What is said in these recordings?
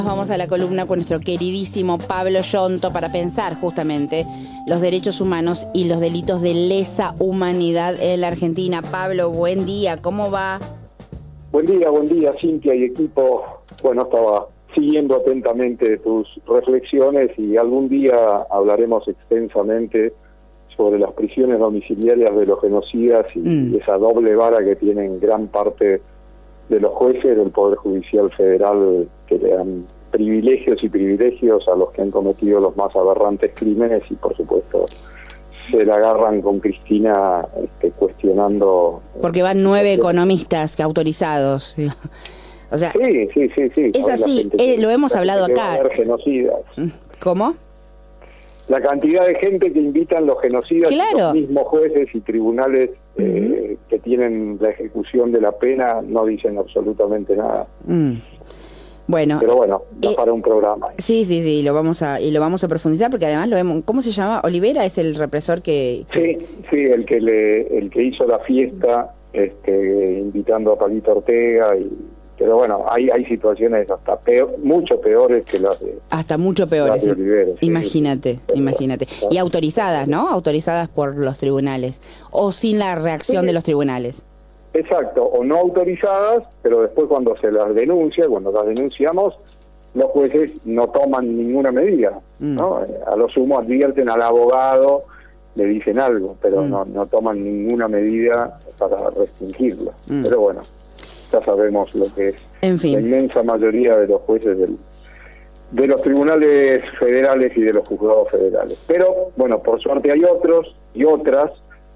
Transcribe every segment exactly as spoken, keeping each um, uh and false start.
Vamos a la columna con nuestro queridísimo Pablo Yonto para pensar justamente los derechos humanos y los delitos de lesa humanidad en la Argentina. Pablo, buen día, ¿cómo va? Buen día, buen día, Cintia y equipo. Bueno, estaba siguiendo atentamente tus reflexiones y algún día hablaremos extensamente sobre las prisiones domiciliarias de los genocidas y mm. esa doble vara que tienen gran parte de los jueces del Poder Judicial Federal, que le dan privilegios y privilegios a los que han cometido los más aberrantes crímenes y, por supuesto, se la agarran con Cristina este, cuestionando... Porque van nueve economistas autorizados. O sea, sí, sí, sí, sí. Es así, eh, lo hemos hablado acá. Genocidas. ¿Cómo? La cantidad de gente que invitan los genocidas, claro. Los mismos jueces y tribunales uh-huh. eh, que tienen la ejecución de la pena no dicen absolutamente nada. Mm. Bueno, pero bueno, da eh, para un programa. Sí, sí, sí, lo vamos a y lo vamos a profundizar porque además lo vemos. ¿Cómo se llama? Olivera es el represor que, que... sí, sí, el que le, el que hizo la fiesta, este, invitando a Palito Ortega y pero bueno, hay hay situaciones hasta peor, mucho peores que las de hasta mucho peores. De Olivera, sí, imagínate, sí, imagínate. Claro. Y autorizadas, ¿no? Autorizadas por los tribunales o sin la reacción sí. de los tribunales. Exacto, o no autorizadas, pero después cuando se las denuncia, cuando las denunciamos, los jueces no toman ninguna medida, mm. ¿no? A lo sumo advierten al abogado, le dicen algo, pero mm. no no toman ninguna medida para restringirlo. Mm. Pero bueno, ya sabemos lo que es en fin. La inmensa mayoría de los jueces del, de los tribunales federales y de los juzgados federales. Pero bueno, por suerte hay otros y otras.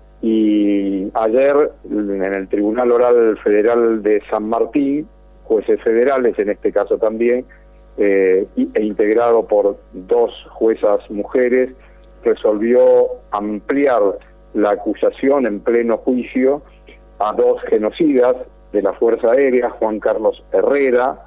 Y ayer en el Tribunal Oral Federal de San Martín, jueces federales en este caso también, eh, e integrado por dos juezas mujeres, resolvió ampliar la acusación en pleno juicio a dos genocidas de la Fuerza Aérea, Juan Carlos Herrera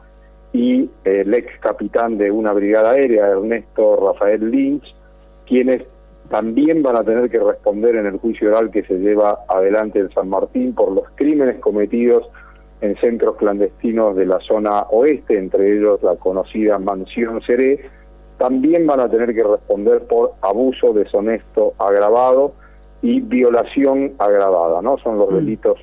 y el ex capitán de una brigada aérea, Ernesto Rafael Lynch, quienes también van a tener que responder en el juicio oral que se lleva adelante en San Martín por los crímenes cometidos en centros clandestinos de la zona oeste, entre ellos la conocida Mansión Seré. También van a tener que responder por abuso deshonesto agravado y violación agravada, ¿no? Son los delitos,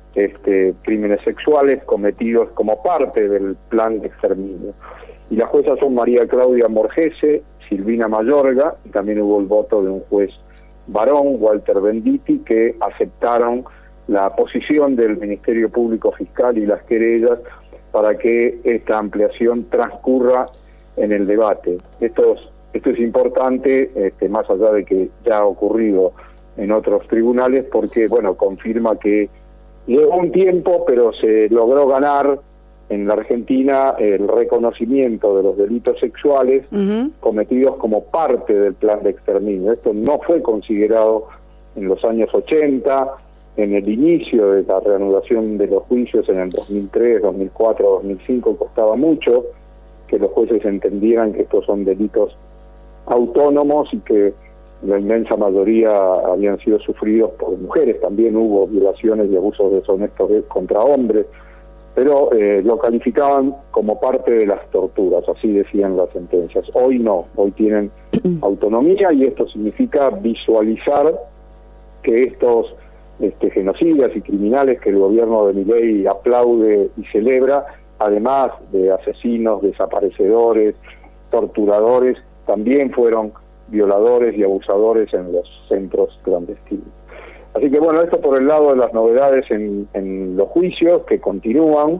este, crímenes sexuales cometidos como parte del plan de exterminio. Y las juezas son María Claudia Morgese, Silvina Mayorga, y también hubo el voto de un juez varón, Walter Venditti, que aceptaron la posición del Ministerio Público Fiscal y las querellas para que esta ampliación transcurra en el debate. Esto es, esto es importante, este, más allá de que ya ha ocurrido en otros tribunales, porque bueno, confirma que llevó un tiempo, pero se logró ganar en la Argentina el reconocimiento de los delitos sexuales uh-huh. cometidos como parte del plan de exterminio. Esto no fue considerado en los años ochenta, en el inicio de la reanudación de los juicios en el dos mil tres, dos mil cuatro, dos mil cinco, costaba mucho que los jueces entendieran que estos son delitos autónomos y que la inmensa mayoría habían sido sufridos por mujeres. También hubo violaciones y abusos deshonestos contra hombres, pero eh, lo calificaban como parte de las torturas, así decían las sentencias. Hoy no, hoy tienen autonomía y esto significa visualizar que estos este, genocidas y criminales que el gobierno de Milei aplaude y celebra, además de asesinos, desaparecedores, torturadores, también fueron violadores y abusadores en los centros clandestinos. Así que bueno, esto por el lado de las novedades en, en los juicios que continúan,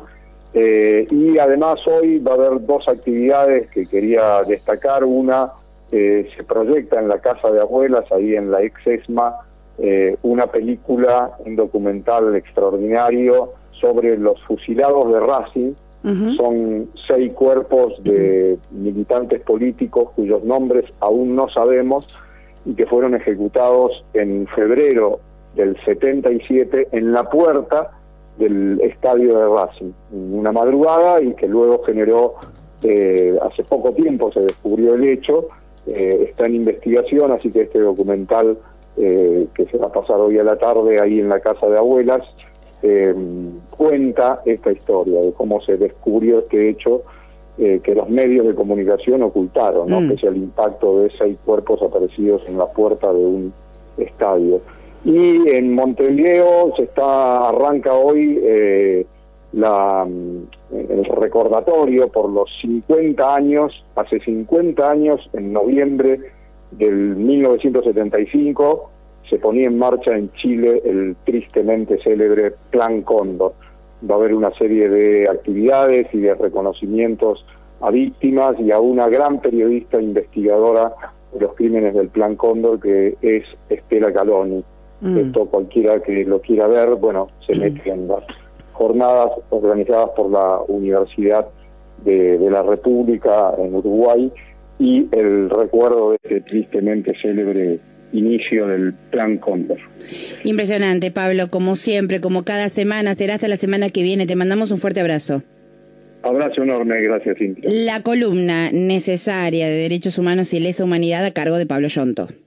eh, y además hoy va a haber dos actividades que quería destacar. Una, eh, se proyecta en la Casa de Abuelas, ahí en la ex ESMA, eh, una película, un documental extraordinario sobre los fusilados de Racing. Uh-huh. Son seis cuerpos de militantes políticos cuyos nombres aún no sabemos y que fueron ejecutados en febrero del setenta y siete en la puerta del estadio de Racing, en una madrugada, y que luego generó, eh, hace poco tiempo se descubrió el hecho, eh, está en investigación, así que este documental eh, que se va a pasar hoy a la tarde ahí en la Casa de Abuelas, eh, cuenta esta historia de cómo se descubrió este hecho eh, que los medios de comunicación ocultaron, ¿no? Mm. Que es el impacto de seis cuerpos aparecidos en la puerta de un estadio. Y en Montevideo se está arranca hoy eh, la, el recordatorio por los cincuenta años, hace cincuenta años, en noviembre del mil novecientos setenta y cinco, se ponía en marcha en Chile el tristemente célebre Plan Cóndor. Va a haber una serie de actividades y de reconocimientos a víctimas y a una gran periodista investigadora de los crímenes del Plan Cóndor, que es Estela Caloni. Mm. Esto cualquiera que lo quiera ver, bueno, se mete en las jornadas organizadas por la Universidad de, de la República en Uruguay, y el recuerdo de este tristemente célebre inicio del Plan Cóndor. Impresionante, Pablo, como siempre, como cada semana. Será hasta la semana que viene. Te mandamos un fuerte abrazo. Abrazo enorme, gracias, Cintia. La columna necesaria de Derechos Humanos y Lesa Humanidad a cargo de Pablo Yonto.